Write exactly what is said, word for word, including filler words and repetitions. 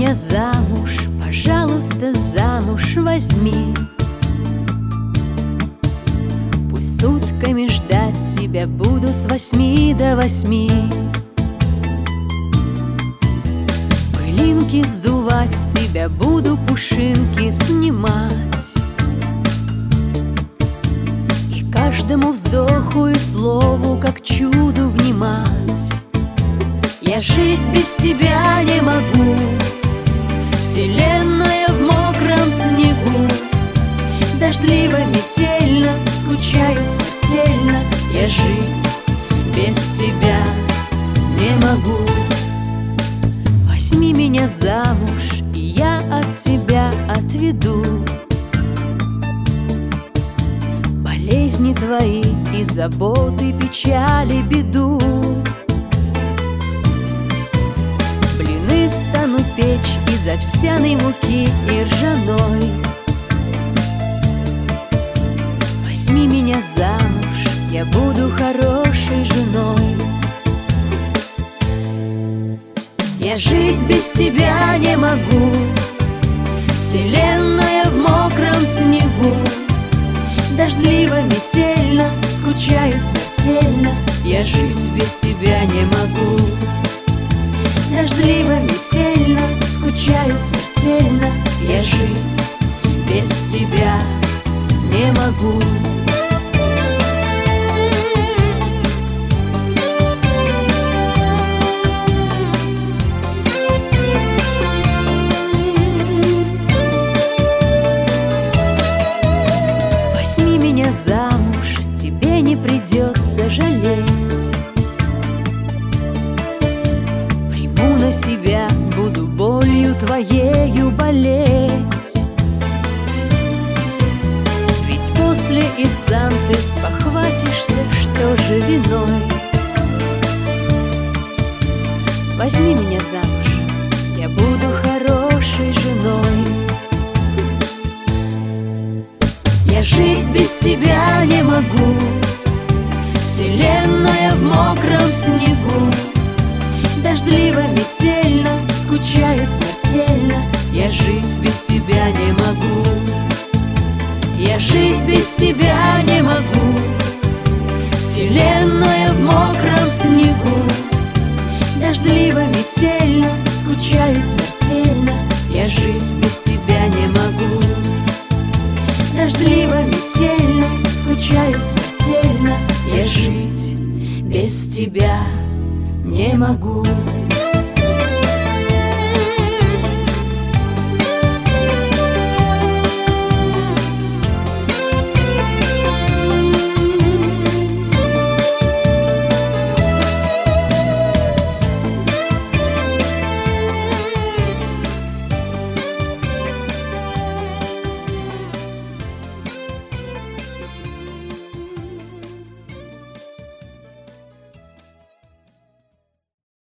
меня замуж, пожалуйста, замуж возьми. Пусть сутками ждать тебя буду с восьми до восьми. Пылинки сдувать с тебя буду, пушинки снимать. И каждому вздоху и слову, как чуду, внимать. Я жить без тебя не могу, вселенная в мокром снегу. Дождливо, метельно, скучаю смертельно. Я жить без тебя не могу. Возьми меня замуж, и я от тебя отведу болезни твои и заботы, печали, беду. Блины стану печь из овсяной муки и ржаной. Возьми меня замуж, я буду хорошей женой. Я жить без тебя не могу, вселенная в мокром снегу. Дождливо, метельно, скучаю смертельно. Я жить без тебя не могу. Дождливо, метельно, скучаю смертельно. Я жить без тебя не могу. Возьми меня замуж, тебе не придется жалеть. На себя буду болью твоею болеть. Ведь после и сам ты спохватишься, что же виной. Возьми меня замуж, я буду хорошей женой. Я жить без тебя не могу, вселенная в мокром снегу. Дождливо, метельно, скучаю смертельно. Я жить без тебя не могу. Я жить без тебя не могу, вселенная в мокром снегу. Дождливо, метельно, скучаю смертельно. Я жить без тебя не могу. Дождливо, метельно, скучаю смертельно. Я жить без тебя не могу.